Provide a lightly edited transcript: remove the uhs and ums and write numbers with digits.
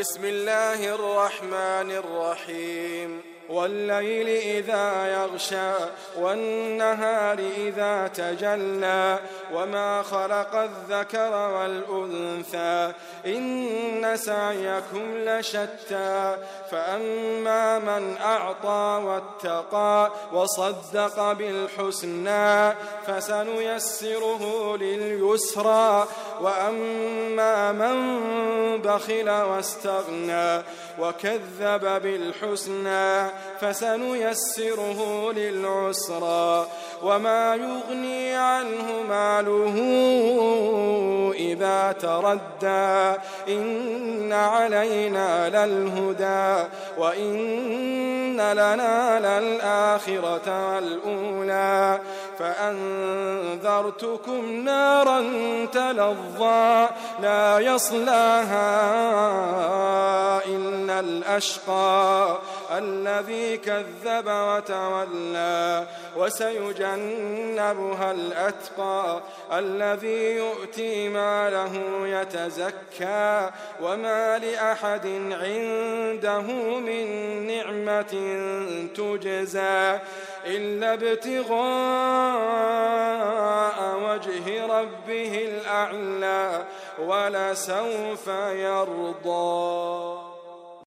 بسم الله الرحمن الرحيم والليل إذا يغشى والنهار إذا تجلى وما خلق الذكر والأنثى إن سعيكم لشتى فأما من أعطى واتقى وصدق بالحسنى فسنيسره لليسرى وأما من بخل واستغنى وكذب بالحسنى فسنيسره للعسرى وما يغني عنه ماله إذا تردى إن علينا للهدى وإن لنا للآخرة والأولى فأنذرتكم نارا تلظى لا يصلاها إلا الأشقى الذي كذب وتولى وسيجنبها الأتقى الذي يؤتي ماله يتزكى وما لأحد عنده من نعمة تجزى إلا ابتغاء وجه ربه الأعلى ولسوف يرضى.